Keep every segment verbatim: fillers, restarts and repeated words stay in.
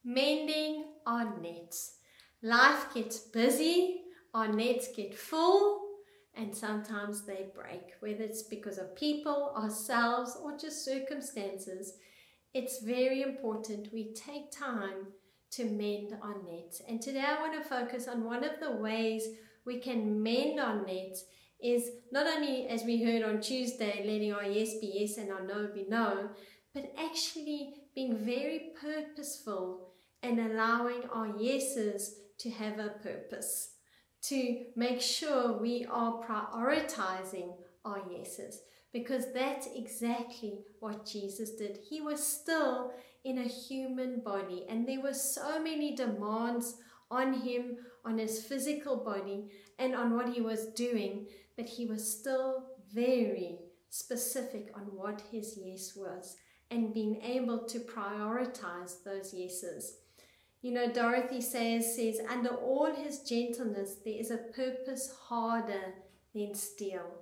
mending our nets. Life gets busy, our nets get full, and sometimes they break, whether it's because of people, ourselves, or just circumstances. It's very important we take time to mend our nets. And today I want to focus on one of the ways we can mend our nets is not only, as we heard on Tuesday, letting our yes be yes and our no be no, but actually being very purposeful and allowing our yeses to have a purpose, to make sure we are prioritizing our yeses, because that's exactly what Jesus did. He was still in a human body, and there were so many demands on him, on his physical body, and on what he was doing, but he was still very specific on what his yes was, and being able to prioritize those yeses. You know, Dorothy Sayers says, under all his gentleness, there is a purpose harder than steel.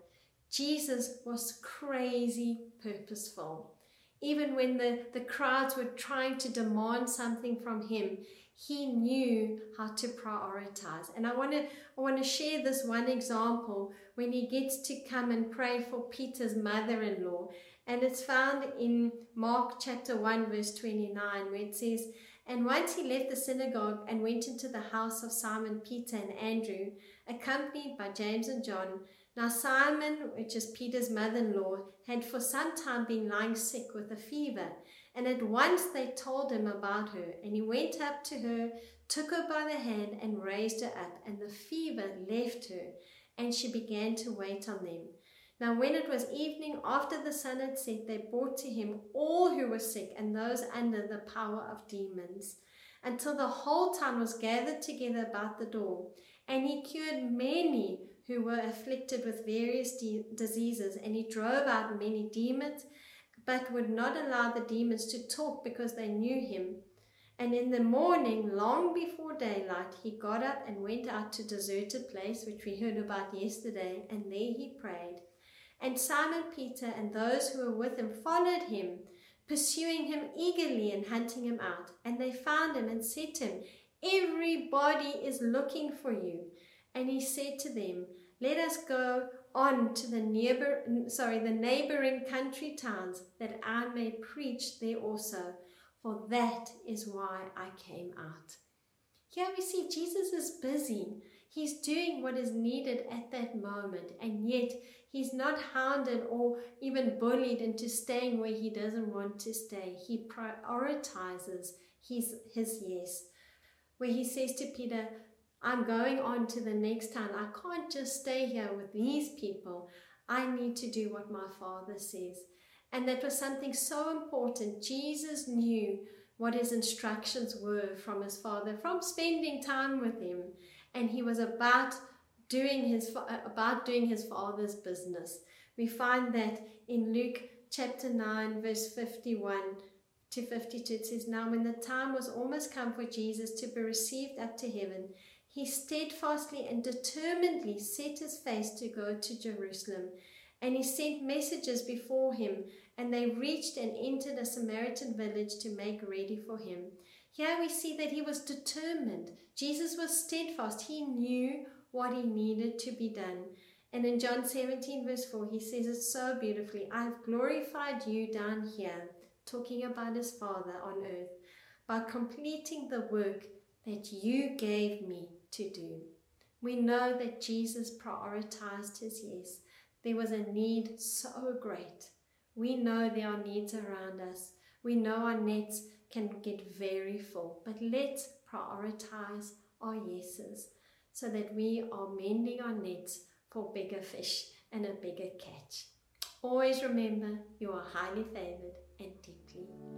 Jesus was crazy purposeful. Even when the, the crowds were trying to demand something from him, he knew how to prioritize. And I want to I want to share this one example when he gets to come and pray for Peter's mother-in-law. And it's found in Mark chapter one, verse twenty-nine, where it says, and once he left the synagogue and went into the house of Simon Peter and Andrew, accompanied by James and John. Now Simon, which is Peter's mother-in-law, had for some time been lying sick with a fever. And at once they told him about her. And he went up to her, took her by the hand, and raised her up. And the fever left her, and she began to wait on them. Now when it was evening, after the sun had set, they brought to him all who were sick and those under the power of demons, until the whole town was gathered together about the door. And he cured many who were afflicted with various de diseases, and he drove out many demons, but would not allow the demons to talk, because they knew him. And in the morning, long before daylight, he got up and went out to a deserted place, which we heard about yesterday, and there he prayed. And Simon Peter and those who were with him followed him, pursuing him eagerly and hunting him out. And they found him and said to him, everybody is looking for you. And he said to them, let us go on to the neighbor, sorry, the neighboring country towns, that I may preach there also, for that is why I came out. Here we see Jesus is busy. He's doing what is needed at that moment, and yet he's not hounded or even bullied into staying where he doesn't want to stay. He prioritizes his, his yes, where he says to Peter, I'm going on to the next town. I can't just stay here with these people. I need to do what my Father says. And that was something so important. Jesus knew what his instructions were from his Father, from spending time with him. And he was about doing his, about doing his Father's business. We find that in Luke chapter nine, verse fifty-one to fifty-two, it says, now when the time was almost come for Jesus to be received up to heaven, he steadfastly and determinedly set his face to go to Jerusalem. And he sent messengers before him, and they reached and entered a Samaritan village to make ready for him. Here we see that he was determined. Jesus was steadfast. He knew what he needed to be done. And in John seventeen, verse four, he says it so beautifully, I have glorified you down here, talking about his Father on earth, by completing the work that you gave me to do. We know that Jesus prioritized his yes. There was a need so great. We know there are needs around us. We know our nets can get very full, but let's prioritize our yeses so that we are mending our nets for bigger fish and a bigger catch. Always remember, you are highly favored and deeply